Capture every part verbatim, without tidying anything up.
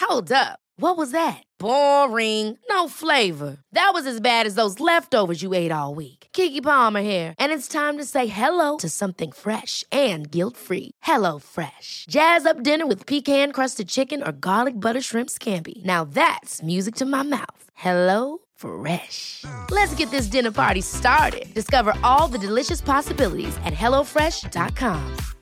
Hold up. What was that? Boring. No flavor. That was as bad as those leftovers you ate all week. Keke Palmer here, and it's time to say hello to something fresh and guilt-free. Hello Fresh. Jazz up dinner with pecan-crusted chicken or garlic butter shrimp scampi. Now that's music to my mouth. Hello Fresh. Let's get this dinner party started. Discover all the delicious possibilities at hello fresh dot com.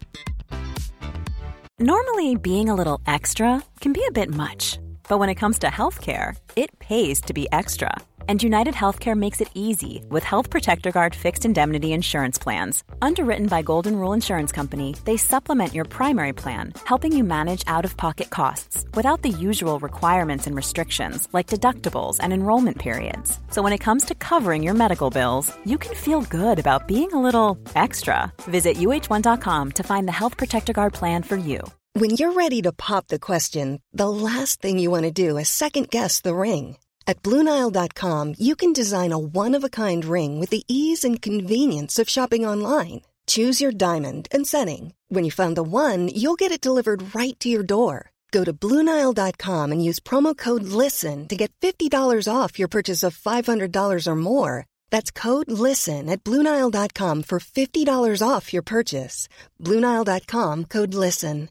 Normally, being a little extra can be a bit much. But when it comes to healthcare, it pays to be extra. And United Healthcare makes it easy with Health Protector Guard fixed indemnity insurance plans. Underwritten by Golden Rule Insurance Company, they supplement your primary plan, helping you manage out-of-pocket costs without the usual requirements and restrictions like deductibles and enrollment periods. So when it comes to covering your medical bills, you can feel good about being a little extra. Visit U H one dot com to find the Health Protector Guard plan for you. When you're ready to pop the question, the last thing you want to do is second-guess the ring. At Blue Nile dot com, you can design a one-of-a-kind ring with the ease and convenience of shopping online. Choose your diamond and setting. When you find the one, you'll get it delivered right to your door. Go to Blue Nile dot com and use promo code LISTEN to get fifty dollars off your purchase of five hundred dollars or more. That's code LISTEN at Blue Nile dot com for fifty dollars off your purchase. Blue Nile dot com, code LISTEN.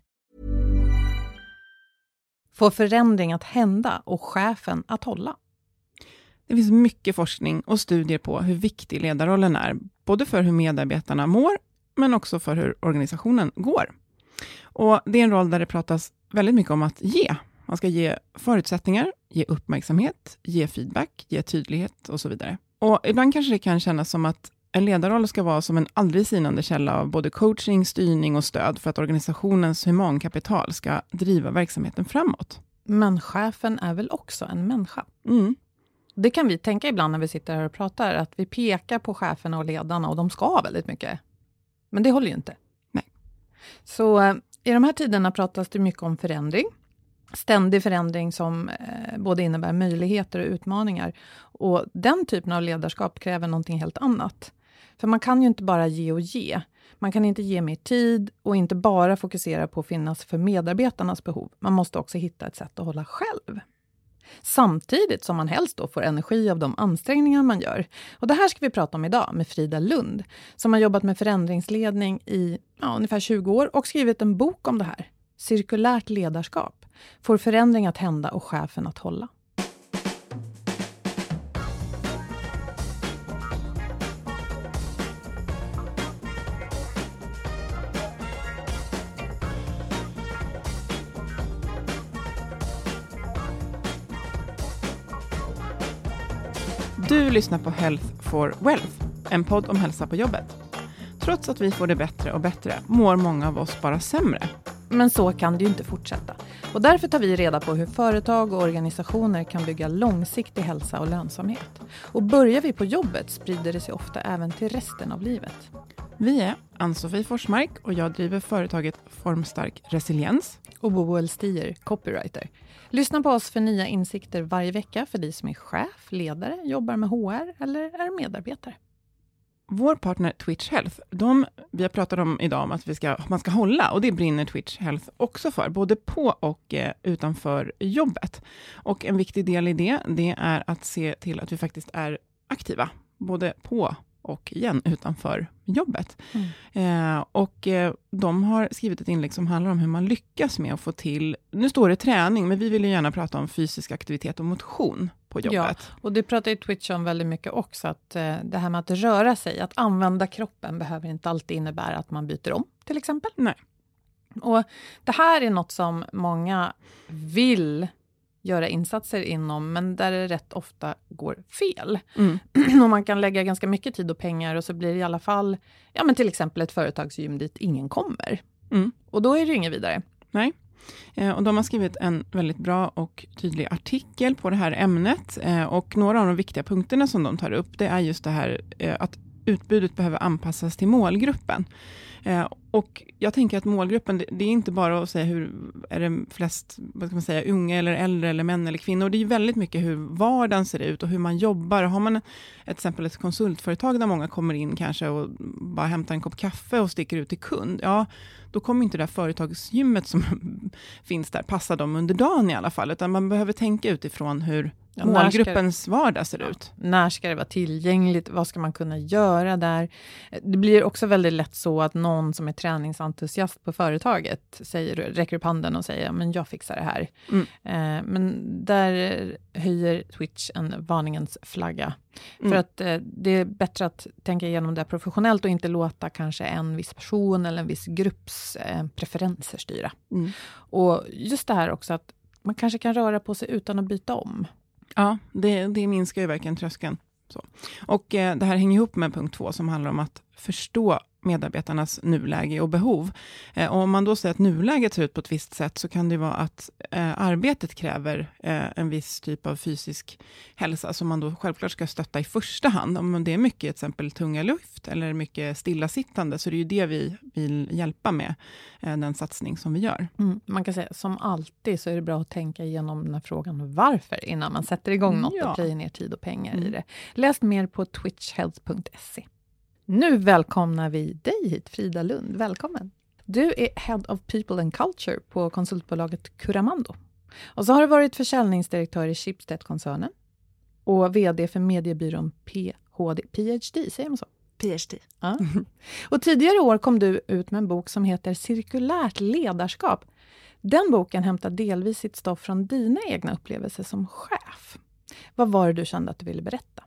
Får förändring att hända och chefen att hålla? Det finns mycket forskning och studier på hur viktig ledarrollen är, både för hur medarbetarna mår, men också för hur organisationen går. Och det är en roll där det pratas väldigt mycket om att ge. Man ska ge förutsättningar, ge uppmärksamhet, ge feedback, ge tydlighet och så vidare. Och ibland kanske det kan kännas som att en ledarroll ska vara som en aldrig sinande källa av både coaching, styrning och stöd för att organisationens humankapital ska driva verksamheten framåt. Men chefen är väl också en människa? Mm. Det kan vi tänka ibland när vi sitter här och pratar, att vi pekar på cheferna och ledarna och de ska ha väldigt mycket. Men det håller ju inte. Nej. Så eh, i de här tiderna pratas det mycket om förändring. Ständig förändring som eh, både innebär möjligheter och utmaningar. Och den typen av ledarskap kräver någonting helt annat. För man kan ju inte bara ge och ge. Man kan inte ge mer tid och inte bara fokusera på att finnas för medarbetarnas behov. Man måste också hitta ett sätt att hålla själv. Samtidigt som man helst då får energi av de ansträngningar man gör. Och det här ska vi prata om idag med Frida Lund, som har jobbat med förändringsledning i ja, ungefär tjugo år och skrivit en bok om det här. Cirkulärt ledarskap. Får förändring att hända och chefen att hålla. Du lyssnar på Health for Wealth, en podd om hälsa på jobbet. Trots att vi får det bättre och bättre mår många av oss bara sämre. Men så kan det ju inte fortsätta. Och därför tar vi reda på hur företag och organisationer kan bygga långsiktig hälsa och lönsamhet. Och börjar vi på jobbet sprider det sig ofta även till resten av livet. Vi är Ann-Sofie Forsmark och jag driver företaget Formstark Resiliens. Och Boel Stier, copywriter. Lyssna på oss för nya insikter varje vecka för dig som är chef, ledare, jobbar med H R eller är medarbetare. Vår partner Twitch Health, de, vi har pratat om idag om att vi ska, man ska hålla, och det brinner Twitch Health också för, både på och eh, utanför jobbet. Och en viktig del i det, det är att se till att vi faktiskt är aktiva, både på och igen utanför jobbet. Mm. Eh, och eh, de har skrivit ett inlägg som handlar om hur man lyckas med att få till, nu står det träning, men vi vill ju gärna prata om fysisk aktivitet och motion på jobbet. Ja, och det pratar ju Twitch om väldigt mycket också, att eh, det här med att röra sig, att använda kroppen behöver inte alltid innebära att man byter om, till exempel. Nej. Och det här är något som många vill göra insatser inom, men där det rätt ofta går fel. Mm. Och man kan lägga ganska mycket tid och pengar och så blir det i alla fall, ja men till exempel ett företagsgym dit ingen kommer. Mm. Och då är det inget vidare. Nej. Eh, och de har skrivit en väldigt bra och tydlig artikel på det här ämnet. Eh, och några av de viktiga punkterna som de tar upp, det är just det här eh, att utbudet behöver anpassas till målgruppen. Eh, och jag tänker att målgruppen, det, det är inte bara att säga hur är det flest, vad ska man säga, unga eller äldre eller män eller kvinnor. Det är ju väldigt mycket hur vardagen ser ut och hur man jobbar. Har man ett exempel ett konsultföretag där många kommer in kanske och bara hämtar en kopp kaffe och sticker ut till kund, ja, då kommer inte det där företagsgymmet som finns där passar dem under dagen i alla fall. Utan man behöver tänka utifrån hur Ja, målgruppens vardag ser ut. Ja, när ska det vara tillgängligt? Vad ska man kunna göra där? Det blir också väldigt lätt så att någon som är träningsentusiast på företaget säger, räcker upp handen och säger men jag fixar det här. Mm. Eh, men där höjer Twitch en varningens flagga. Mm. För att eh, det är bättre att tänka igenom det professionellt och inte låta kanske en viss person eller en viss grupps eh, preferenser styra. Mm. Och just det här också att man kanske kan röra på sig utan att byta om. Ja, det, det minskar ju verkligen tröskeln. Så. Och eh, det här hänger ihop med punkt två som handlar om att förstå medarbetarnas nuläge och behov. Eh, och om man då säger att nuläget ser ut på ett visst sätt så kan det vara att eh, arbetet kräver eh, en viss typ av fysisk hälsa som man då självklart ska stötta i första hand. Om det är mycket till exempel tunga luft eller mycket stillasittande så är det ju det vi vill hjälpa med eh, den satsning som vi gör. Mm, man kan säga som alltid så är det bra att tänka igenom den här frågan varför innan man sätter igång något ja. och plöjer ner tid och pengar mm. i det. Läs mer på twitch health punkt se. Nu välkomnar vi dig hit, Frida Lund. Välkommen. Du är Head of People and Culture på konsultbolaget Curamando. Och så har du varit försäljningsdirektör i Schibsted-koncernen och vd för mediebyrån P H D, P H D, säger man så? P H D. Ja. Och tidigare år kom du ut med en bok som heter Cirkulärt ledarskap. Den boken hämtar delvis sitt stoff från dina egna upplevelser som chef. Vad var det du kände att du ville berätta?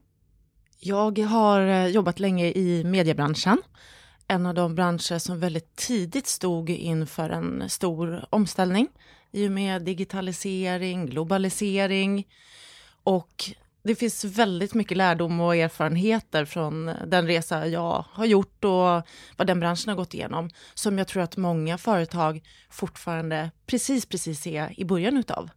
Jag har jobbat länge i mediebranschen. En av de branscher som väldigt tidigt stod inför en stor omställning. I och med digitalisering, globalisering. Och det finns väldigt mycket lärdom och erfarenheter från den resa jag har gjort och vad den branschen har gått igenom. Som jag tror att många företag fortfarande precis, precis är i början utav.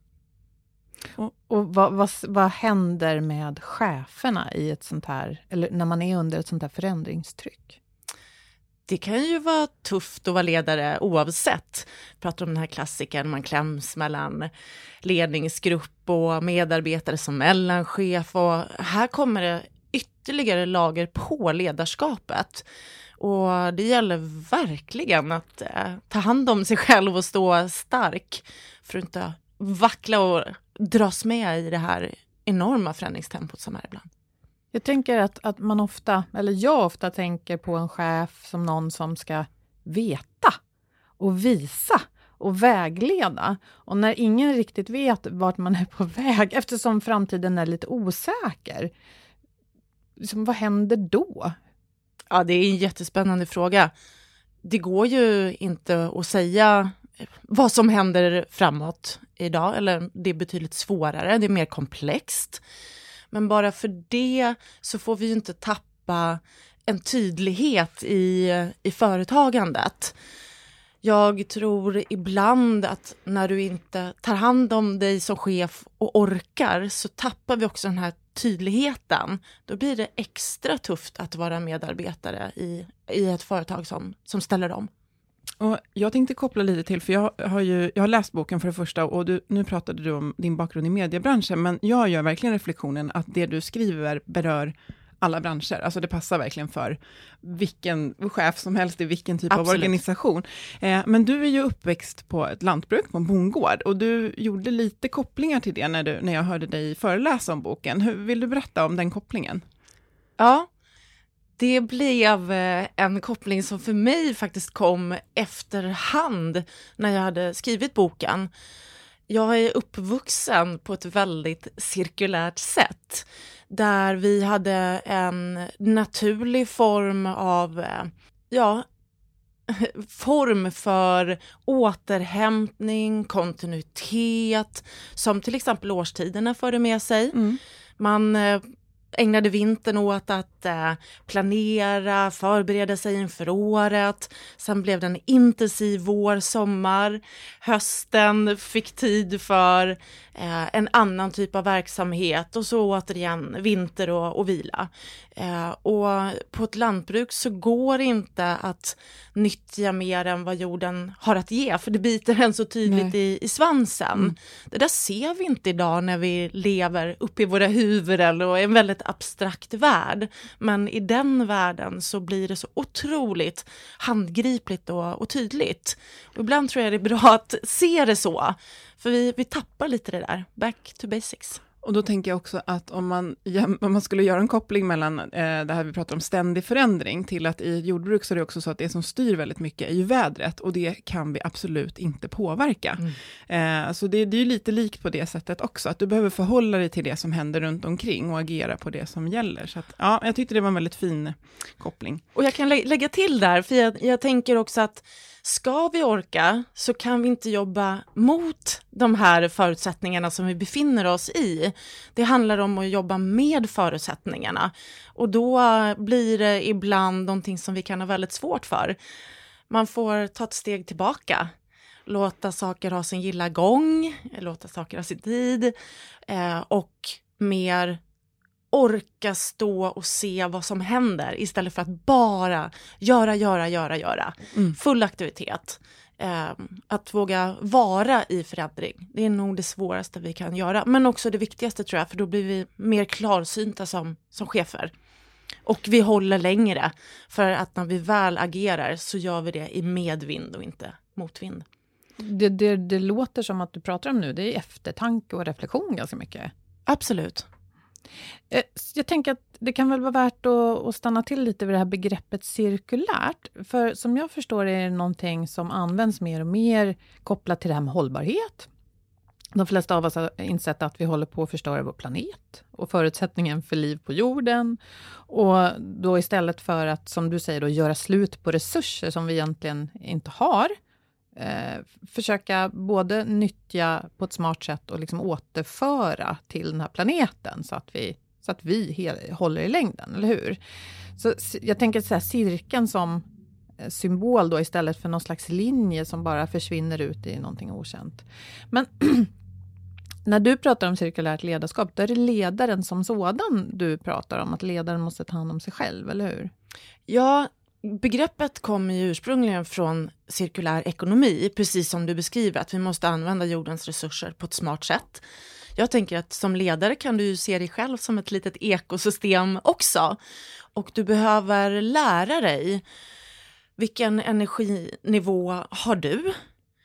Och, och vad, vad, vad händer med cheferna i ett sånt här, eller när man är under ett sånt här förändringstryck? Det kan ju vara tufft att vara ledare oavsett. Jag pratar om den här klassiken, man kläms mellan ledningsgrupp och medarbetare som mellanchef. Och här kommer det ytterligare lager på ledarskapet. Och det gäller verkligen att eh, ta hand om sig själv och stå stark för att inte vackla och dras med i det här enorma förändringstempot som är ibland. Jag tänker att, att man ofta, eller jag ofta tänker på en chef som någon som ska veta och visa och vägleda. Och när ingen riktigt vet vart man är på väg, eftersom framtiden är lite osäker, liksom, vad händer då? Ja, det är en jättespännande fråga. Det går ju inte att säga vad som händer framåt idag, eller det är betydligt svårare, det är mer komplext. Men bara för det så får vi ju inte tappa en tydlighet i, i företagandet. Jag tror ibland att när du inte tar hand om dig som chef och orkar så tappar vi också den här tydligheten. Då blir det extra tufft att vara medarbetare i, i ett företag som, som ställer om. Och jag tänkte koppla lite till, för jag har ju jag har läst boken för det första och du, nu pratade du om din bakgrund i mediebranschen, men jag gör verkligen reflektionen att det du skriver berör alla branscher. Alltså det passar verkligen för vilken chef som helst i vilken typ Absolut. Av organisation. Eh, men du är ju uppväxt på ett lantbruk, på en bondgård, och du gjorde lite kopplingar till det när, du, när jag hörde dig föreläsa om boken. Hur, vill du berätta om den kopplingen? Ja, det blev en koppling som för mig faktiskt kom efterhand när jag hade skrivit boken. Jag är uppvuxen på ett väldigt cirkulärt sätt. Där vi hade en naturlig form av, ja, form för återhämtning, kontinuitet, som till exempel årstiderna förde med sig. Mm. Man ägnade vintern åt att eh, planera, förbereda sig inför året. Sen blev det en intensiv vår, sommar. Hösten fick tid för eh, en annan typ av verksamhet. Och så återigen vinter och, och vila. Eh, och på ett lantbruk så går det inte att nyttja mer än vad jorden har att ge. För det biter en så tydligt i, i svansen. Mm. Det där ser vi inte idag när vi lever uppe i våra huvuden och är en väldigt väldigt abstrakt värld. Men i den världen så blir det så otroligt handgripligt och, och tydligt. Och ibland tror jag det är bra att se det så. För vi, vi tappar lite det där. Back to basics. Och då tänker jag också att om man, om man skulle göra en koppling mellan eh, det här vi pratar om ständig förändring till att i jordbruk så är det också så att det som styr väldigt mycket är ju vädret och det kan vi absolut inte påverka. Mm. Eh, så det, det är ju lite likt på det sättet också, att du behöver förhålla dig till det som händer runt omkring och agera på det som gäller. Så att, ja, jag tyckte det var en väldigt fin koppling. Och jag kan lä- lägga till där, för jag, jag tänker också att ska vi orka så kan vi inte jobba mot de här förutsättningarna som vi befinner oss i. Det handlar om att jobba med förutsättningarna. Och då blir det ibland någonting som vi kan ha väldigt svårt för. Man får ta ett steg tillbaka. Låta saker ha sin gilla gång. Låta saker ha sin tid. Eh, och mer orka stå och se vad som händer istället för att bara göra, göra, göra, göra. Mm. Full aktivitet. Eh, att våga vara i förändring. Det är nog det svåraste vi kan göra. Men också det viktigaste tror jag, för då blir vi mer klarsynta som, som chefer. Och vi håller längre. För att när vi väl agerar så gör vi det i medvind och inte motvind. Det, det, det låter som att du pratar om nu, det är eftertanke och reflektion ganska mycket. Absolut. Jag tänker att det kan väl vara värt att, att stanna till lite vid det här begreppet cirkulärt. För som jag förstår är det någonting som används mer och mer kopplat till det här med hållbarhet. De flesta av oss har insett att vi håller på att förstöra vår planet och förutsättningen för liv på jorden. Och då istället för att, som du säger, då, göra slut på resurser som vi egentligen inte har. Eh, försöka både nyttja på ett smart sätt och liksom återföra till den här planeten så att vi, så att vi hel, håller i längden, eller hur? Så jag tänker så här, cirkeln som symbol då istället för någon slags linje som bara försvinner ut i någonting okänt. Men när du pratar om cirkulärt ledarskap, då är det ledaren som sådan du pratar om, att ledaren måste ta hand om sig själv, eller hur? Ja, begreppet kommer ju ursprungligen från cirkulär ekonomi, precis som du beskriver, att vi måste använda jordens resurser på ett smart sätt. Jag tänker att som ledare kan du se dig själv som ett litet ekosystem också. Och du behöver lära dig vilken energinivå har du?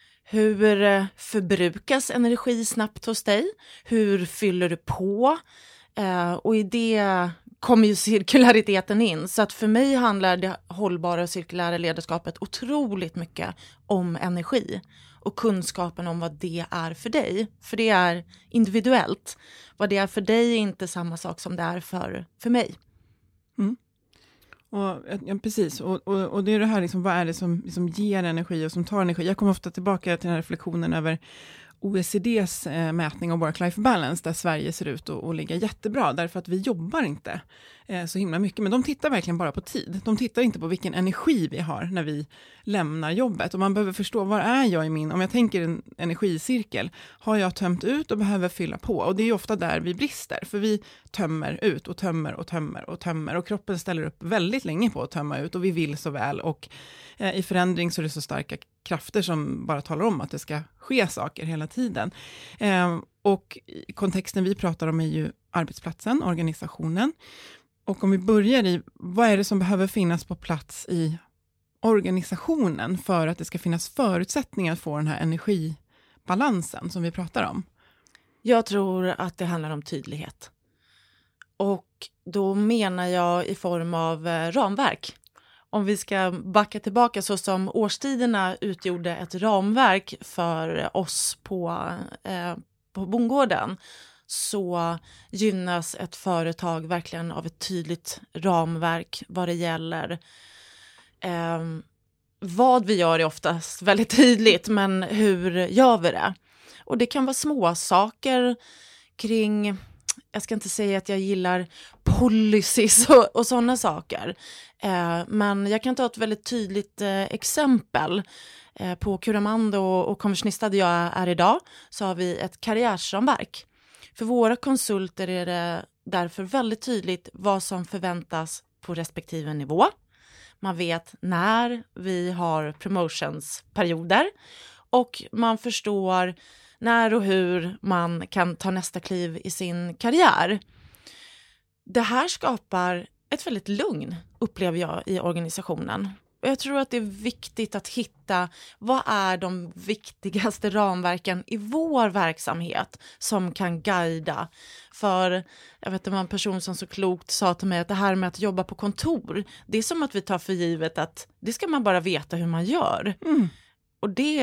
Hur förbrukas energi snabbt hos dig? Hur fyller du på? Eh, och i det kommer ju cirkulariteten in. Så att för mig handlar det hållbara och cirkulära ledarskapet otroligt mycket om energi. Och kunskapen om vad det är för dig. För det är individuellt. Vad det är för dig är inte samma sak som det är för, för mig. Mm. Och, ja, precis, och, och, och det är det här, liksom, vad är det som liksom ger energi och som tar energi? Jag kommer ofta tillbaka till den här reflektionen över O E C D:s eh, mätning av work-life balance, där Sverige ser ut att, att ligga jättebra, därför att vi jobbar inte eh, så himla mycket, men de tittar verkligen bara på tid. De tittar inte på vilken energi vi har när vi lämnar jobbet, och man behöver förstå, var är jag i min, om jag tänker en energicirkel, har jag tömt ut och behöver fylla på, och det är ju ofta där vi brister, för vi tömmer ut och tömmer och tömmer och tömmer, och kroppen ställer upp väldigt länge på att tömma ut, och vi vill så väl, och eh, i förändring så är det så starka krafter som bara talar om att det ska ske saker hela tiden. Eh, och kontexten vi pratar om är ju arbetsplatsen, organisationen. Och om vi börjar i, vad är det som behöver finnas på plats i organisationen för att det ska finnas förutsättningar att få den här energibalansen som vi pratar om? Jag tror att det handlar om tydlighet. Och då menar jag i form av eh, ramverk. Om vi ska backa tillbaka, så som årstiderna utgjorde ett ramverk för oss på, eh, på bondgården, så gynnas ett företag verkligen av ett tydligt ramverk vad det gäller. Eh, vad vi gör är oftast väldigt tydligt, men hur gör vi det? Och det kan vara små saker kring, jag ska inte säga att jag gillar policies och, och sådana saker. Eh, men jag kan ta ett väldigt tydligt eh, exempel. Eh, på Curamando och, och Konversionista där jag är idag, så har vi ett karriärsramverk. För våra konsulter är det därför väldigt tydligt vad som förväntas på respektive nivå. Man vet när vi har promotionsperioder, och man förstår när och hur man kan ta nästa kliv i sin karriär. det här skapar ett väldigt lugn, upplever jag, i organisationen. Och jag tror att det är viktigt att hitta vad är de viktigaste ramverken i vår verksamhet som kan guida. För jag vet, det var en person som så klokt sa till mig att det här med att jobba på kontor, det är som att vi tar för givet att det ska man bara veta hur man gör. Mm. Och det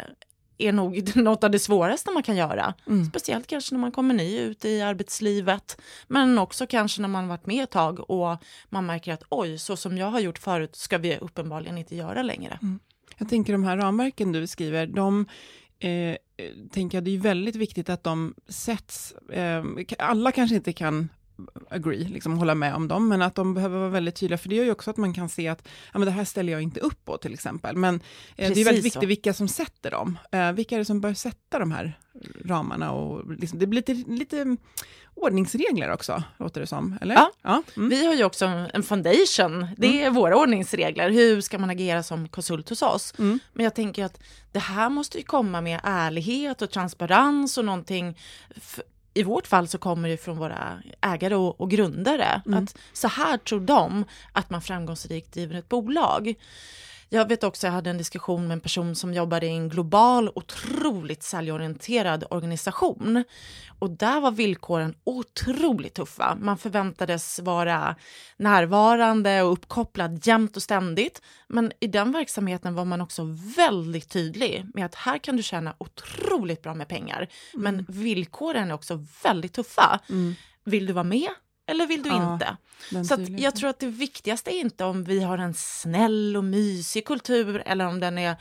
är nog något av det svåraste man kan göra. Mm. Speciellt kanske när man kommer ny ut i arbetslivet. Men också kanske när man varit med ett tag och man märker att oj, så som jag har gjort förut ska vi uppenbarligen inte göra längre. Mm. Jag tänker de här ramverken du skriver, de eh, tänker jag det är väldigt viktigt att de sätts, eh, alla kanske inte kan agree, liksom hålla med om dem, men att de behöver vara väldigt tydliga, för det gör ju också att man kan se att ja, men det här ställer jag inte upp på till exempel, men eh, det är väldigt viktigt vilka som sätter dem, eh, vilka är det som bör sätta de här ramarna och liksom, det blir lite, lite ordningsregler också, låter det som, eller? Ja, ja. Mm. Vi har ju också en foundation, det är mm. våra ordningsregler, hur ska man agera som konsult hos oss, mm. men jag tänker att det här måste ju komma med ärlighet och transparens och någonting. F- I vårt fall så kommer det från våra ägare och, och grundare. Mm. Att så här tror de att man framgångsrikt driver ett bolag. Jag vet också, jag hade en diskussion med en person som jobbade i en global, otroligt säljorienterad organisation. Och där var villkoren otroligt tuffa. Man förväntades vara närvarande och uppkopplad jämt och ständigt. Men i den verksamheten var man också väldigt tydlig med att här kan du tjäna otroligt bra med pengar. Mm. Men villkoren är också väldigt tuffa. Mm. Vill du vara med? Eller vill du ja, inte? Så att jag tror att det viktigaste är inte om vi har en snäll och mysig kultur eller om den är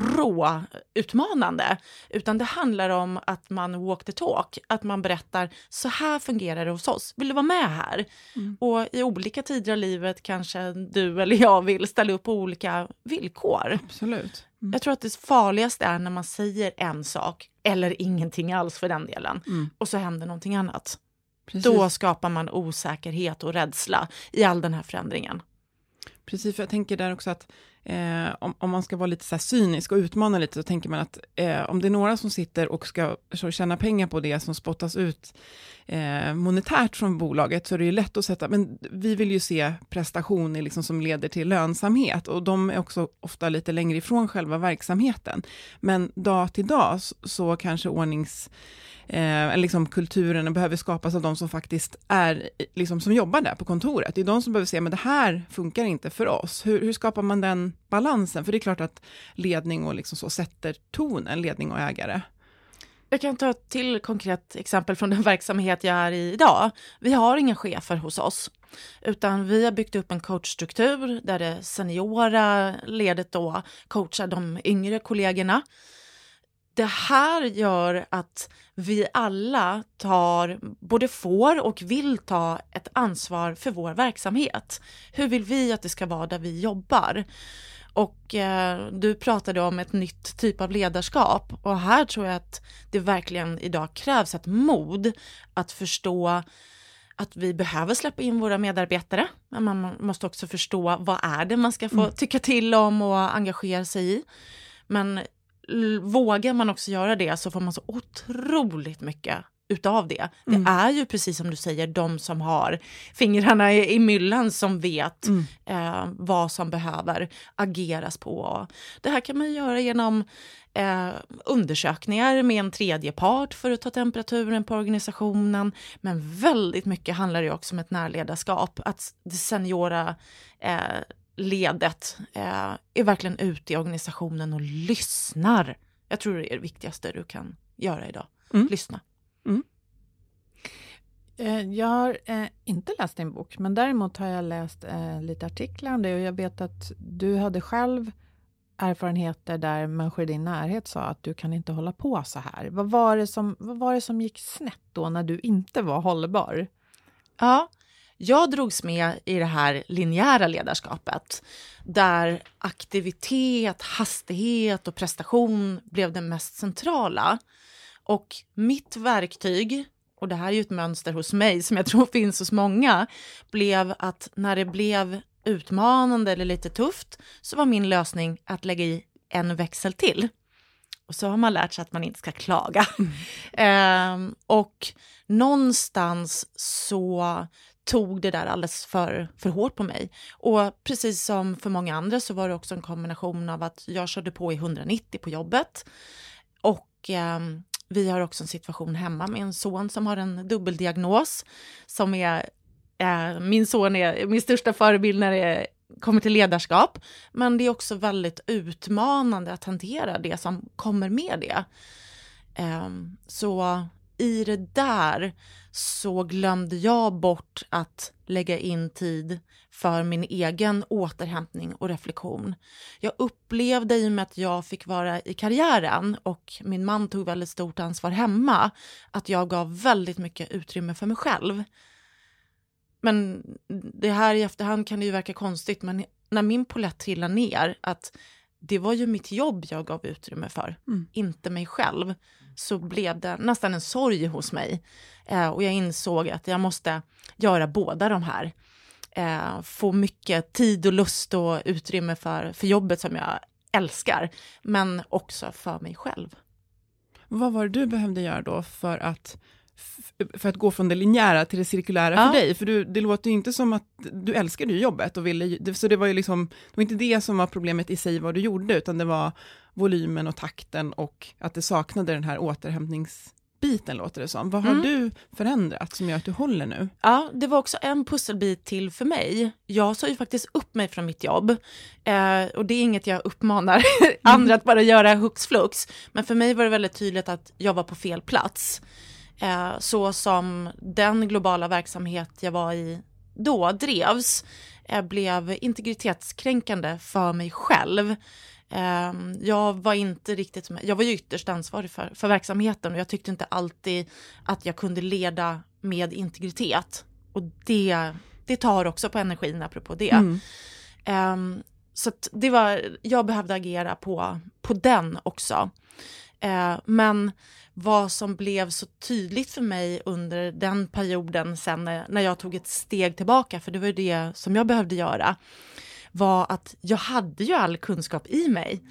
rå, utmanande. Utan det handlar om att man walk the talk. Att man berättar, så här fungerar det hos oss. Vill du vara med här? Mm. Och i olika tider av livet kanske du eller jag vill ställa upp på olika villkor. Absolut. Mm. Jag tror att det farligaste är när man säger en sak eller ingenting alls för den delen. Mm. Och så händer någonting annat. Precis. Då skapar man osäkerhet och rädsla i all den här förändringen. Precis, för jag tänker där också att eh, om, om man ska vara lite så här cynisk och utmana lite, så tänker man att eh, om det är några som sitter och ska så, tjäna pengar på det som spottas ut eh, monetärt från bolaget, så är det ju lätt att sätta, men vi vill ju se prestationer liksom som leder till lönsamhet, och de är också ofta lite längre ifrån själva verksamheten. Men dag till dag så, så kanske ordnings Eh, liksom kulturen behöver skapas av de som faktiskt är, liksom, som jobbar där på kontoret. Det är de som behöver se, men det här funkar inte för oss. Hur, hur skapar man den balansen? För det är klart att ledning och liksom så sätter tonen, ledning och ägare. Jag kan ta ett till konkret exempel från den verksamhet jag är i idag. Vi har inga chefer hos oss, utan vi har byggt upp en coachstruktur där det seniora ledet då coachar de yngre kollegorna. Det här gör att vi alla tar, både får och vill ta ett ansvar för vår verksamhet. Hur vill vi att det ska vara där vi jobbar? Och eh, du pratade om ett nytt typ av ledarskap. Och här tror jag att det verkligen idag krävs ett mod att förstå att vi behöver släppa in våra medarbetare. Men man måste också förstå vad är det man ska få mm. tycka till om och engagera sig i. Men vågar man också göra det, så får man så otroligt mycket utav det. Mm. Det är ju precis som du säger, de som har fingrarna i, i myllan som vet mm. eh, vad som behöver ageras på. Det här kan man göra genom eh, undersökningar med en tredje part för att ta temperaturen på organisationen. Men väldigt mycket handlar det också om ett närledarskap. Att det seniora eh, ledet eh, är verkligen ute i organisationen och lyssnar. Jag tror det är det viktigaste du kan göra idag. Mm. Lyssna. Mm. Jag har eh, inte läst din bok, men däremot har jag läst eh, lite artiklar om det, och jag vet att du hade själv erfarenheter där människor i din närhet sa att du kan inte hålla på så här. Vad var det som, vad var det som gick snett då när du inte var hållbar? Ja, jag drogs med i det här linjära ledarskapet där aktivitet, hastighet och prestation blev det mest centrala. Och mitt verktyg, och det här är ju ett mönster hos mig som jag tror finns hos många, blev att när det blev utmanande eller lite tufft så var min lösning att lägga i en växel till. Och så har man lärt sig att man inte ska klaga. Mm. ehm, och någonstans så tog det där alldeles för, för hårt på mig. Och precis som för många andra så var det också en kombination av att jag körde på i hundranittio på jobbet. Och eh, vi har också en situation hemma med en son som har en dubbeldiagnos. Som är, eh, min son är min största förebild när det kommer till ledarskap. Men det är också väldigt utmanande att hantera det som kommer med det. Eh, så i det där så glömde jag bort att lägga in tid för min egen återhämtning och reflektion. Jag upplevde i och med att jag fick vara i karriären och min man tog väldigt stort ansvar hemma, att jag gav väldigt mycket utrymme för mig själv. Men det här i efterhand kan det ju verka konstigt, men när min polett trillade ner, att det var ju mitt jobb jag gav utrymme för, mm. inte mig själv, så blev det nästan en sorg hos mig. Eh, och jag insåg att jag måste göra båda de här. Eh, få mycket tid och lust och utrymme för, för jobbet som jag älskar, men också för mig själv. Vad var det du behövde göra då för att, för att gå från det linjära till det cirkulära ja. för dig? För du, det låter ju inte som att du älskade jobbet och ville, så det var ju liksom, det var inte det som var problemet i sig vad du gjorde, utan det var volymen och takten och att det saknade den här återhämtningsbiten, låter det som. Vad har mm. du förändrat som gör att du håller nu? Ja, det var också en pusselbit till för mig. Jag sa ju faktiskt upp mig från mitt jobb. Eh, och det är inget jag uppmanar andra att bara göra hux flux. Men för mig var det väldigt tydligt att jag var på fel plats. Eh, så som den globala verksamhet jag var i då drevs eh, blev integritetskränkande för mig själv. Eh, jag var inte riktigt med, jag var ju ytterst ansvarig för, för verksamheten, och jag tyckte inte alltid att jag kunde leda med integritet. Och det, det tar också på energin apropå det. Mm. Eh, så att det var, jag behövde agera på, på den också. Eh, men vad som blev så tydligt för mig under den perioden sen när, när jag tog ett steg tillbaka, för det var det som jag behövde göra, var att jag hade ju all kunskap i mig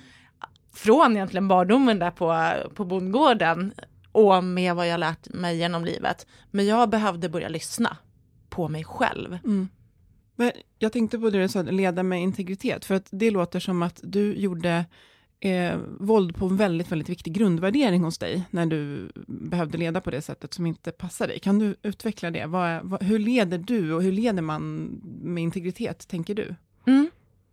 från egentligen barndomen där på, på bondgården och med vad jag lärt mig genom livet. Men jag behövde börja lyssna på mig själv. Mm. Men jag tänkte på det du sa, leda med integritet, för att det låter som att du gjorde Eh, våld på en väldigt, väldigt viktig grundvärdering hos dig när du behövde leda på det sättet som inte passar dig. Kan du utveckla det? Vad, vad, hur leder du och hur leder man med integritet, tänker du? Mm.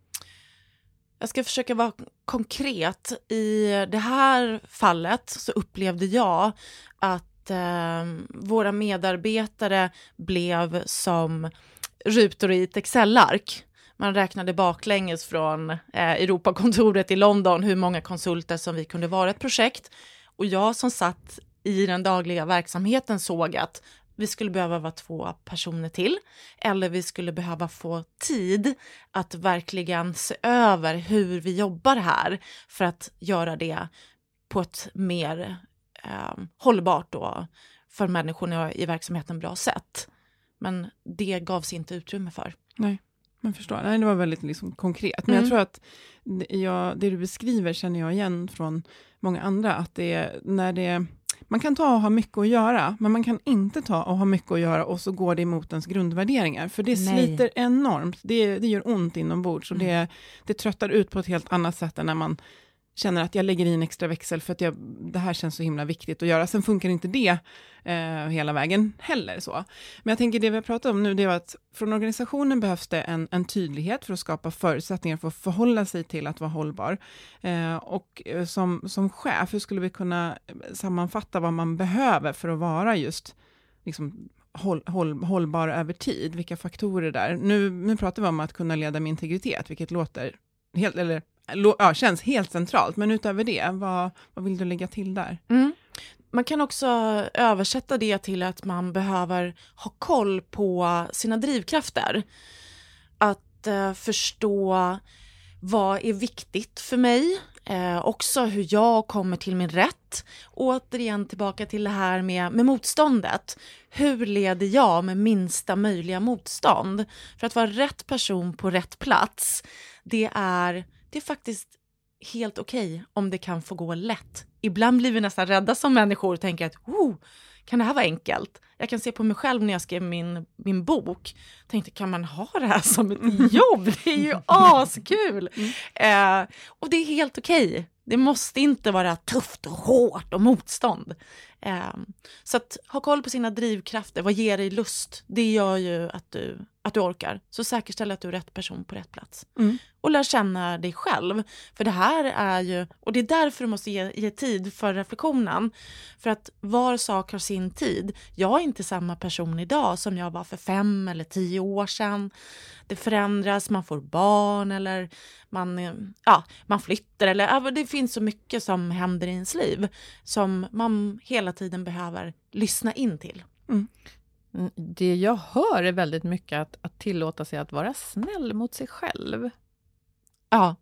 Jag ska försöka vara konkret. I det här fallet så upplevde jag att eh, våra medarbetare blev som rutor i ett Excel-ark. Man räknade baklänges från eh, Europakontoret i London hur många konsulter som vi kunde vara ett projekt. Och jag som satt i den dagliga verksamheten såg att vi skulle behöva vara två personer till. Eller vi skulle behöva få tid att verkligen se över hur vi jobbar här. För att göra det på ett mer eh, hållbart och för människorna i verksamheten bra sätt. Men det gavs inte utrymme för. Nej. Man förstår. Nej, det var väldigt liksom konkret. Men mm. jag tror att jag, det du beskriver känner jag igen från många andra. Att det är när det, man kan ta och ha mycket att göra, men man kan inte ta och ha mycket att göra och så går det emot ens grundvärderingar. För det Nej. sliter enormt. Det, det gör ont inombords. Och mm. det, det tröttar ut på ett helt annat sätt än när man känner att jag lägger in en extra växel för att jag, det här känns så himla viktigt att göra. Sen funkar inte det eh, hela vägen heller. Så. Men jag tänker det vi har pratat om nu, det är att från organisationen behövs det en, en tydlighet för att skapa förutsättningar för att förhålla sig till att vara hållbar. Eh, och eh, som, som chef, hur skulle vi kunna sammanfatta vad man behöver för att vara just liksom, håll, håll, hållbar över tid? Vilka faktorer där? Nu, nu pratar vi om att kunna leda med integritet, vilket låter helt, eller Ja, känns helt centralt. Men utöver det, vad, vad vill du lägga till där? Mm. Man kan också översätta det till att man behöver ha koll på sina drivkrafter. Att eh, förstå vad är viktigt för mig. Eh, också hur jag kommer till min rätt. Återigen tillbaka till det här med, med motståndet. Hur leder jag med minsta möjliga motstånd? För att vara rätt person på rätt plats, det är... Det är faktiskt helt okej om det kan få gå lätt. Ibland blir vi nästan rädda som människor och tänker att oh, kan det här vara enkelt? Jag kan se på mig själv när jag skrev min, min bok. Tänkte, kan man ha det här som ett jobb? Det är ju askul! Mm. Eh, och det är helt okej. Det måste inte vara tufft och hårt och motstånd. Eh, så att ha koll på sina drivkrafter. Vad ger dig lust? Det gör ju att du, att du orkar. Så säkerställ att du är rätt person på rätt plats. Mm. Och lär känna dig själv. För det här är ju... Och det är därför du måste ge, ge tid för reflektionen. För att var sak har sin tid. Jag är inte samma person idag som jag var för fem eller tio år sedan. Det förändras, man får barn eller man, ja, man flyttar. Eller, ja, det finns så mycket som händer i ens liv som man hela tiden behöver lyssna in till. Mm. Det jag hör är väldigt mycket att, att tillåta sig att vara snäll mot sig själv. Ja,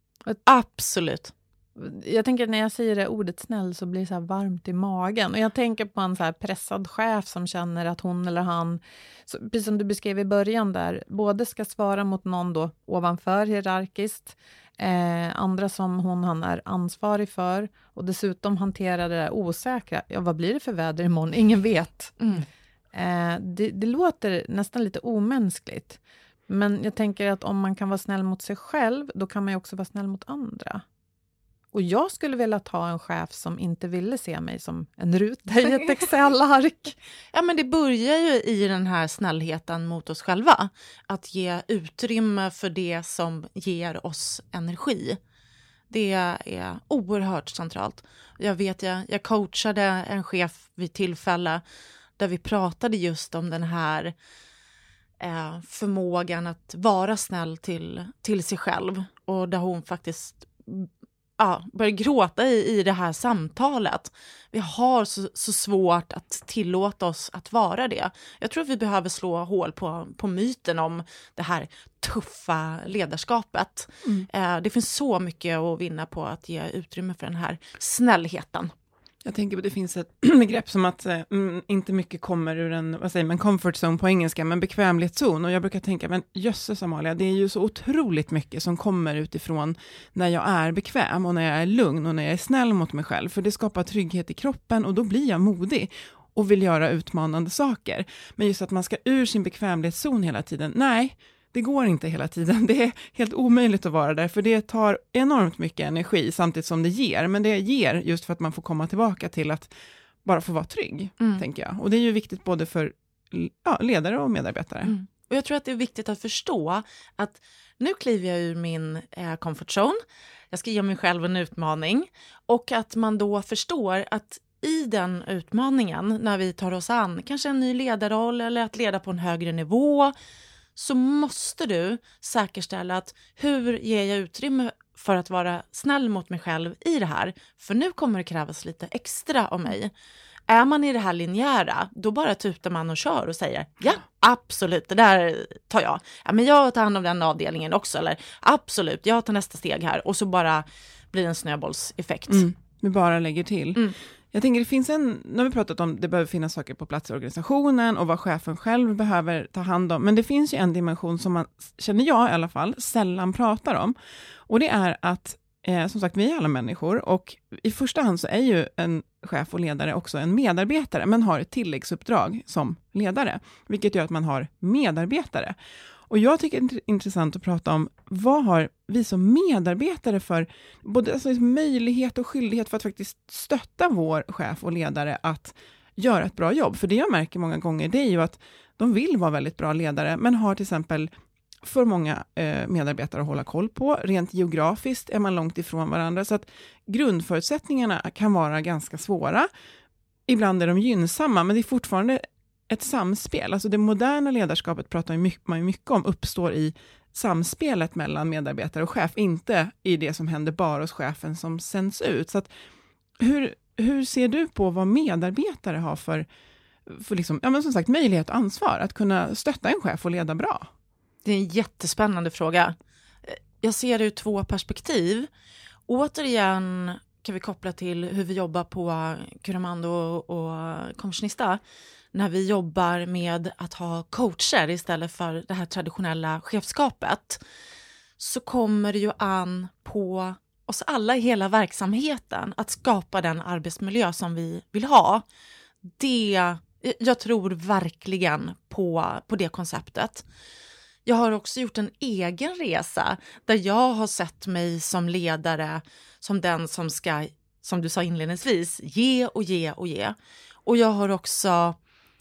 absolut. Jag tänker att när jag säger det ordet snäll så blir det så här varmt i magen. Och jag tänker på en så här pressad chef som känner att hon eller han, så, precis som du beskrev i början där, både ska svara mot någon då ovanför hierarkiskt, eh, andra som hon han är ansvarig för och dessutom hantera det där osäkra. Ja, vad blir det för väder imorgon? Ingen vet. Mm. Eh, det, det låter nästan lite omänskligt. Men jag tänker att om man kan vara snäll mot sig själv, då kan man ju också vara snäll mot andra. Och jag skulle vilja ta en chef som inte ville se mig som en ruta i ett Excel-ark. Ja, men det börjar ju i den här snällheten mot oss själva. Att ge utrymme för det som ger oss energi. Det är oerhört centralt. Jag vet, jag, jag coachade en chef vid tillfälle där vi pratade just om den här eh, förmågan att vara snäll till, till sig själv. Och där hon faktiskt... Ja, börjar gråta i, i det här samtalet. Vi har så, så svårt att tillåta oss att vara det. Jag tror att vi behöver slå hål på, på myten om det här tuffa ledarskapet. Mm. Eh, det finns så mycket att vinna på att ge utrymme för den här snällheten. Jag tänker på att det finns ett begrepp som att eh, inte mycket kommer ur en, vad säger man, comfort zone på engelska, men bekvämlighetszon. Och jag brukar tänka, men jösses Amalia, det är ju så otroligt mycket som kommer utifrån när jag är bekväm och när jag är lugn och när jag är snäll mot mig själv. För det skapar trygghet i kroppen och då blir jag modig och vill göra utmanande saker. Men just att man ska ur sin bekvämlighetszon hela tiden, nej, det går inte hela tiden. Det är helt omöjligt att vara där, för det tar enormt mycket energi samtidigt som det ger. Men det ger just för att man får komma tillbaka till att bara få vara trygg, mm. tänker jag. Och det är ju viktigt både för ja, ledare och medarbetare. Mm. Och jag tror att det är viktigt att förstå att nu kliver jag ur min eh, comfort zone. Jag ska ge mig själv en utmaning. Och att man då förstår att i den utmaningen, när vi tar oss an kanske en ny ledarroll eller att leda på en högre nivå, så måste du säkerställa att hur ger jag utrymme för att vara snäll mot mig själv i det här. För nu kommer det krävas lite extra av mig. Är man i det här linjära, då bara tutar man och kör och säger ja, absolut, det där tar jag. Ja, men jag tar hand om den avdelningen också. Eller absolut, jag tar nästa steg här. Och så bara blir det en snöbollseffekt. Mm, vi bara lägger till. Mm. Jag tänker det finns en, nu har vi pratat om det behöver finnas saker på plats i organisationen och vad chefen själv behöver ta hand om. Men det finns ju en dimension som man, känner jag i alla fall, sällan pratar om. Och det är att, eh, som sagt, vi är alla människor och i första hand så är ju en chef och ledare också en medarbetare, men har ett tilläggsuppdrag som ledare. Vilket gör att man har medarbetare. Och jag tycker det är intressant att prata om vad har vi som medarbetare för både alltså, möjlighet och skyldighet för att faktiskt stötta vår chef och ledare att göra ett bra jobb. För det jag märker många gånger det är ju att de vill vara väldigt bra ledare men har till exempel för många eh, medarbetare att hålla koll på. Rent geografiskt är man långt ifrån varandra så att grundförutsättningarna kan vara ganska svåra. Ibland är de gynnsamma men det är fortfarande ett samspel. Alltså det moderna ledarskapet pratar man ju mycket om uppstår i samspelet mellan medarbetare och chef, inte i det som händer bara hos chefen som sänds ut. Så att, hur, hur ser du på vad medarbetare har för, för liksom, ja men som sagt, möjlighet och ansvar att kunna stötta en chef och leda bra? Det är en jättespännande fråga. Jag ser det ur två perspektiv. Återigen kan vi koppla till hur vi jobbar på Curamando och Kommissionista. När vi jobbar med att ha coacher istället för det här traditionella chefskapet, så kommer det ju an på oss alla i hela verksamheten att skapa den arbetsmiljö som vi vill ha. det, jag tror verkligen på, på det konceptet. Jag har också gjort en egen resa där jag har sett mig som ledare, som den som ska, som du sa inledningsvis, ge och ge och ge. Och jag har också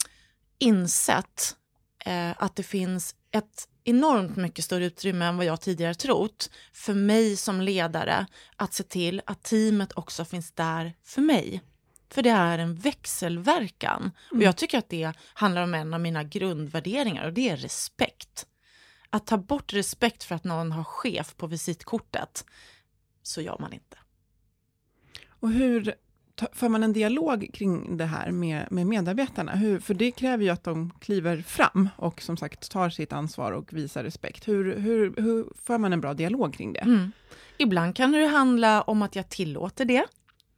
insett eh, att det finns ett enormt mycket större utrymme än vad jag tidigare trott för mig som ledare att se till att teamet också finns där för mig. För det är en växelverkan. Mm. Och jag tycker att det handlar om en av mina grundvärderingar och det är respekt. Att ta bort respekt för att någon har chef på visitkortet, så gör man inte. Och hur för man en dialog kring det här med, med medarbetarna? Hur, för det kräver ju att de kliver fram och som sagt tar sitt ansvar och visar respekt. Hur, hur, hur för man en bra dialog kring det? Mm. Ibland kan det handla om att jag tillåter det.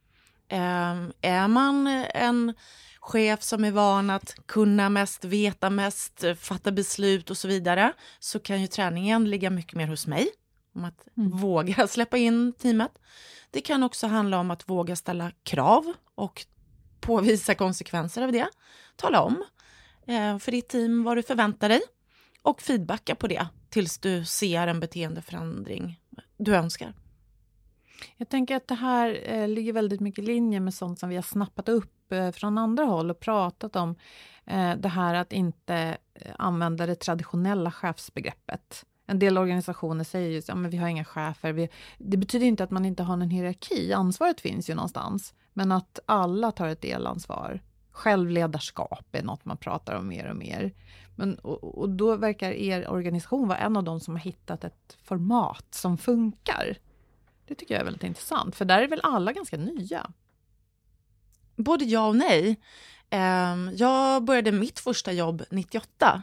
Um, är man en chef som är van att kunna mest, veta mest, fatta beslut och så vidare, så kan ju träningen ligga mycket mer hos mig. Om att mm. våga släppa in teamet. Det kan också handla om att våga ställa krav och påvisa konsekvenser av det. Tala om eh, för ditt team vad du förväntar dig och feedbacka på det tills du ser en beteendeförändring du önskar. Jag tänker att det här eh, ligger väldigt mycket i linje med sånt som vi har snappat upp eh, från andra håll och pratat om. Eh, det här att inte eh, använda det traditionella chefsbegreppet. En del organisationer säger ju att ja, vi har inga chefer. Vi, det betyder inte att man inte har en hierarki. Ansvaret finns ju någonstans. Men att alla tar ett delansvar. Självledarskap är något man pratar om mer och mer. Men, och, och då verkar er organisation vara en av de som har hittat ett format som funkar. Det tycker jag är väldigt intressant. För där är väl alla ganska nya. Både ja och nej. Jag började mitt första jobb nittioåtta.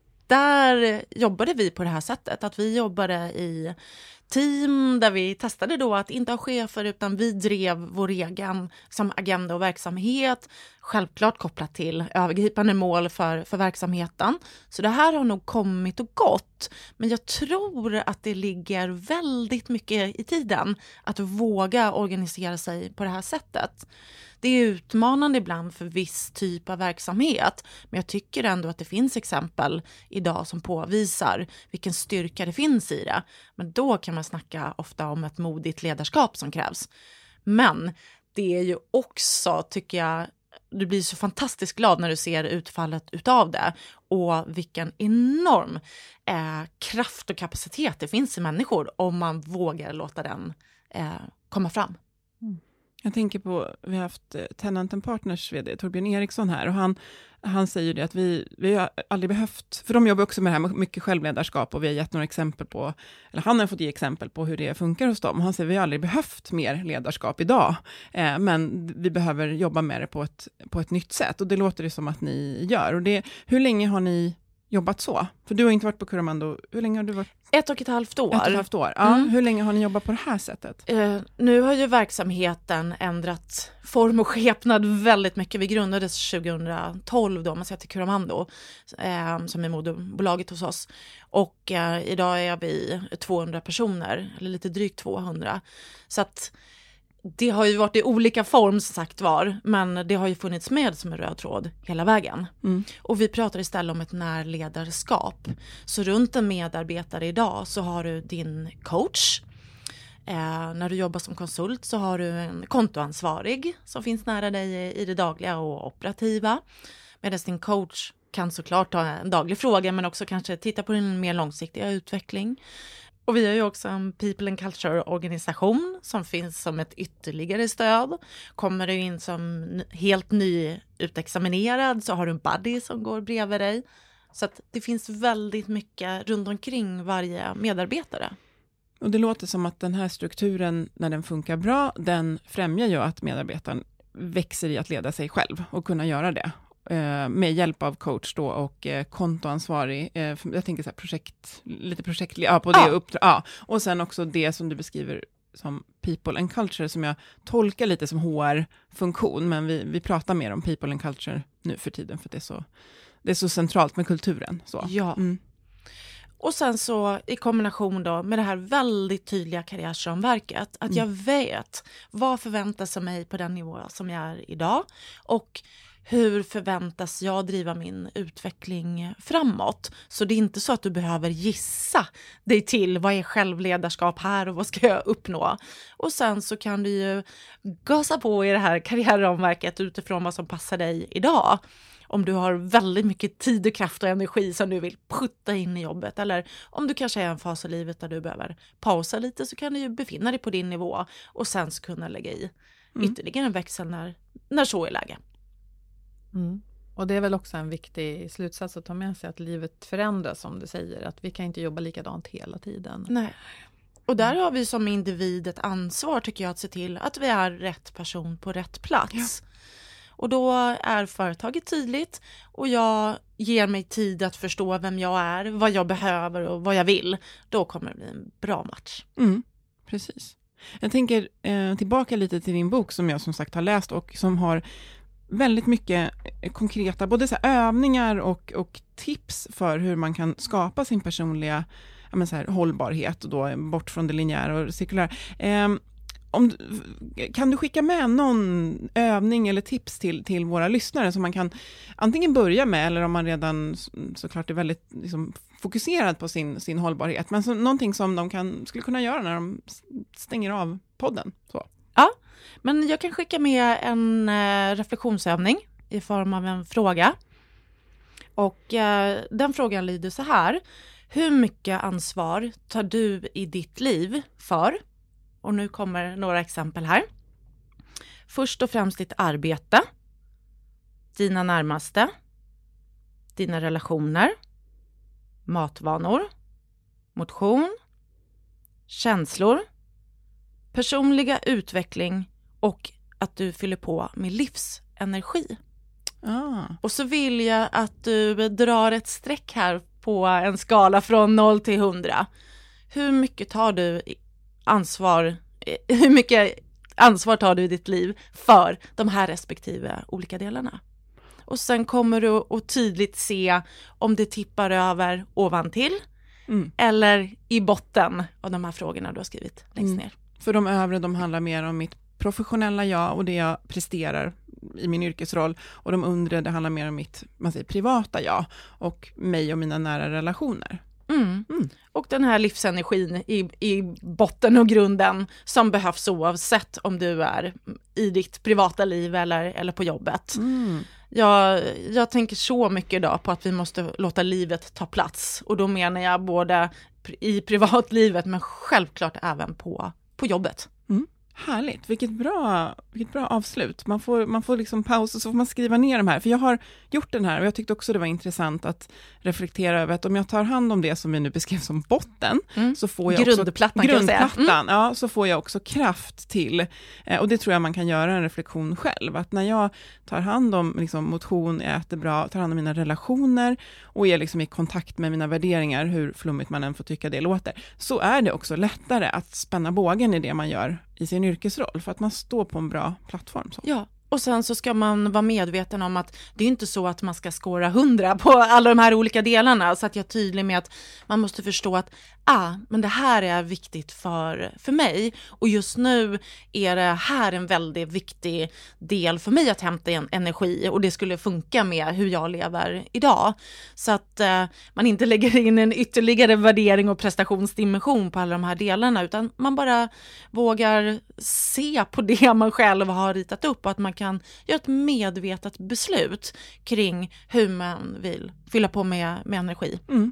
Där jobbade vi på det här sättet. Att vi jobbade i team där vi testade då att inte ha chefer utan vi drev vår egen som agenda och verksamhet. Självklart kopplat till övergripande mål för, för verksamheten. Så det här har nog kommit och gått. Men jag tror att det ligger väldigt mycket i tiden att våga organisera sig på det här sättet. Det är utmanande ibland för viss typ av verksamhet. Men jag tycker ändå att det finns exempel idag som påvisar vilken styrka det finns i det. Men då kan man snacka ofta om ett modigt ledarskap som krävs. Men det är ju också, tycker jag, du blir så fantastiskt glad när du ser utfallet utav det. Och vilken enorm eh, kraft och kapacitet det finns i människor om man vågar låta den eh, komma fram. Mm. Jag tänker på, vi har haft Tenant and Partners vd Torbjörn Eriksson här och han, han säger det att vi, vi har aldrig behövt, för de jobbar också med det här med mycket självledarskap och vi har gett några exempel på, eller han har fått ge exempel på hur det funkar hos dem. Han säger vi har aldrig behövt mer ledarskap idag, eh, men vi behöver jobba med det på ett, på ett nytt sätt och det låter det som att ni gör. Och det, hur länge har ni jobbat så? För du har inte varit på Curamando. Hur länge har du varit? Ett och ett halvt år. Ett och ett halvt år. Ja. Mm. Hur länge har ni jobbat på det här sättet? Uh, nu har ju verksamheten ändrat form och skepnad väldigt mycket. Vi grundades tjugohundratolv då, man säger till Curamando, uh, som är moderbolaget hos oss. Och uh, idag är vi tvåhundra personer, eller lite drygt tvåhundra. Så att det har ju varit i olika form som sagt var, men det har ju funnits med som en röd tråd hela vägen. Mm. Och vi pratar istället om ett närledarskap. Så runt en medarbetare idag så har du din coach. Eh, när du jobbar som konsult så har du en kontoansvarig som finns nära dig i det dagliga och operativa. Medan din coach kan såklart ta en daglig fråga men också kanske titta på din mer långsiktiga utveckling. Och vi har ju också en People and Culture-organisation som finns som ett ytterligare stöd. Kommer du in som helt nyutexaminerad så har du en buddy som går bredvid dig. Så att det finns väldigt mycket runt omkring varje medarbetare. Och det låter som att den här strukturen, när den funkar bra, den främjar ju att medarbetaren växer i att leda sig själv och kunna göra det. Med hjälp av coach då och eh, kontoansvarig, eh, jag tänker så här projekt, lite projekt, ja på det ja. uppdrag, ja. Och sen också det som du beskriver som people and culture som jag tolkar lite som H R-funktion, men vi, vi pratar mer om people and culture nu för tiden för det är så, det är så centralt med kulturen. Så. Ja. Mm. Och sen så i kombination då med det här väldigt tydliga karriärsramverket, att mm. jag vet vad förväntas av mig på den nivå som jag är idag och hur förväntas jag driva min utveckling framåt? Så det är inte så att du behöver gissa dig till vad är självledarskap här och vad ska jag uppnå? Och sen så kan du ju gasa på i det här karriärramverket utifrån vad som passar dig idag. Om du har väldigt mycket tid och kraft och energi som du vill putta in i jobbet. Eller om du kanske är i en fas i livet där du behöver pausa lite, så kan du ju befinna dig på din nivå. Och sen så kunna lägga i mm. ytterligare en växel när, när så är läge. Mm. Och det är väl också en viktig slutsats att ta med sig, att livet förändras, som du säger. Att vi kan inte jobba likadant hela tiden. Nej. Och där har vi som individ ett ansvar, tycker jag, att se till att vi är rätt person på rätt plats. Ja. Och då är företaget tydligt och jag ger mig tid att förstå vem jag är, vad jag behöver och vad jag vill. Då kommer det bli en bra match. Mm, precis. Jag tänker eh, tillbaka lite till din bok som jag som sagt har läst och som har väldigt mycket konkreta både så här övningar och, och tips för hur man kan skapa sin personliga ja, men så här, hållbarhet och då bort från det linjära och cirkulära. Eh, Om, kan du skicka med någon övning eller tips till, till våra lyssnare som man kan antingen börja med, eller om man redan såklart är väldigt liksom, fokuserad på sin, sin hållbarhet, men så, någonting som de kan, skulle kunna göra när de stänger av podden? Så. Ja, men jag kan skicka med en eh, reflektionsövning i form av en fråga. Och eh, den frågan lyder så här: hur mycket ansvar tar du i ditt liv för? Och nu kommer några exempel här. Först och främst ditt arbete, dina närmaste, dina relationer, matvanor, motion, känslor, personliga utveckling och att du fyller på med livsenergi. Ah. Och så vill jag att du drar ett streck här på en skala från noll till hundra. Hur mycket tar du ansvar, hur mycket ansvar tar du i ditt liv för de här respektive olika delarna? Och sen kommer du att tydligt se om det tippar över ovantill mm. eller i botten av de här frågorna du har skrivit längst ner. Mm. För de övre, de handlar mer om mitt professionella jag och det jag presterar i min yrkesroll, och de undre, det handlar mer om mitt man säger, privata jag och mig och mina nära relationer. Mm. Mm. Och den här livsenergin i, i botten och grunden som behövs oavsett om du är i ditt privata liv eller, eller på jobbet. Mm. Jag, jag tänker så mycket idag på att vi måste låta livet ta plats, och då menar jag både i privatlivet men självklart även på, på jobbet. Mm. Härligt, vilket bra, vilket bra avslut. Man får, man får liksom paus och så får man skriva ner de här. För jag har gjort den här och jag tyckte också det var intressant att reflektera över att om jag tar hand om det som vi nu beskrev som botten mm. så får jag grundplattan, också grundplattan, mm. ja, så får jag också kraft till, eh, och det tror jag man kan göra en reflektion själv. Att när jag tar hand om liksom, motion, jag äter bra, tar hand om mina relationer och är liksom i kontakt med mina värderingar, hur flummigt man än får tycka det låter, så är det också lättare att spänna bågen i det man gör i sin yrkesroll, för att man står på en bra plattform. Så. Ja, och sen så ska man vara medveten om att det är inte så att man ska skåra hundra på alla de här olika delarna, så att jag är tydlig med att man måste förstå att ah, men det här är viktigt för, för mig, och just nu är det här en väldigt viktig del för mig att hämta en energi, och det skulle funka med hur jag lever idag. Så att eh, man inte lägger in en ytterligare värdering och prestationsdimension på alla de här delarna, utan man bara vågar se på det man själv har ritat upp, och att man kan göra ett medvetet beslut kring hur man vill fylla på med, med energi. Mm.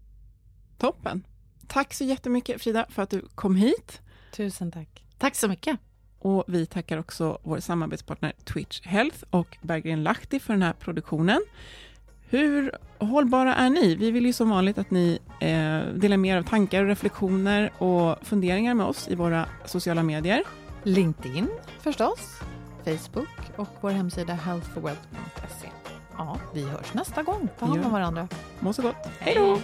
Toppen. Tack så jättemycket, Frida, för att du kom hit. Tusen tack. Tack så mycket. Och vi tackar också vår samarbetspartner Twitch Health och Berggren Lahti för den här produktionen. Hur hållbara är ni? Vi vill ju som vanligt att ni eh, delar mer av tankar och reflektioner och funderingar med oss i våra sociala medier. LinkedIn förstås, Facebook och vår hemsida health for wealth punkt se. Ja, vi hörs nästa gång. Ta hand om varandra. Må så gott. Hej då!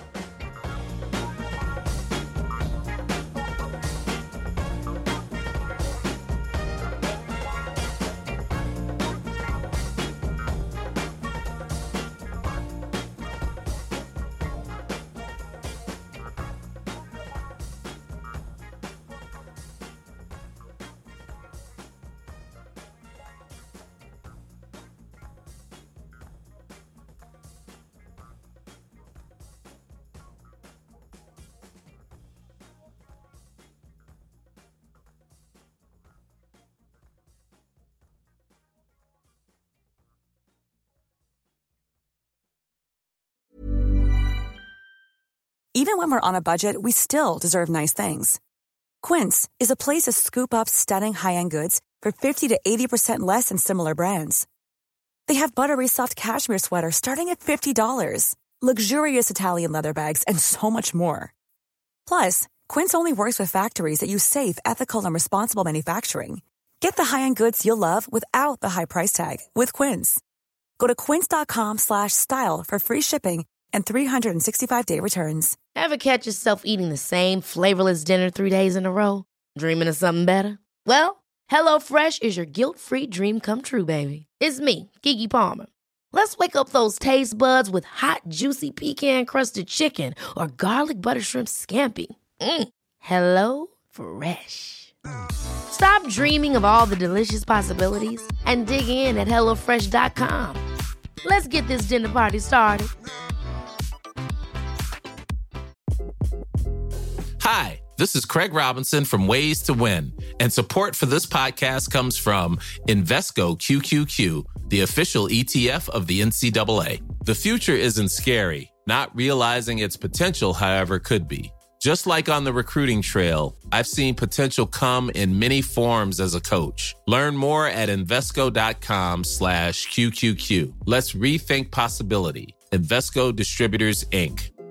Even when we're on a budget, we still deserve nice things. Quince is a place to scoop up stunning high-end goods for fifty to eighty percent less than similar brands. They have buttery soft cashmere sweaters starting at fifty dollars, luxurious Italian leather bags, and so much more. Plus, Quince only works with factories that use safe, ethical, and responsible manufacturing. Get the high-end goods you'll love without the high price tag with Quince. Go to quince.com slash style for free shipping and three sixty-five day returns. Ever catch yourself eating the same flavorless dinner three days in a row? Dreaming of something better? Well, HelloFresh is your guilt-free dream come true, baby. It's me, Keke Palmer. Let's wake up those taste buds with hot, juicy pecan-crusted chicken or garlic butter shrimp scampi. Mm. Hello Fresh. Stop dreaming of all the delicious possibilities and dig in at hello fresh dot com. Let's get this dinner party started. Hi, this is Craig Robinson from Ways to Win, and support for this podcast comes from Invesco Q Q Q, the official E T F of the N C double A. The future isn't scary. Not realizing its potential, however, could be. Just like on the recruiting trail, I've seen potential come in many forms as a coach. Learn more at Invesco.com slash QQQ. Let's rethink possibility. Invesco Distributors, Incorporated.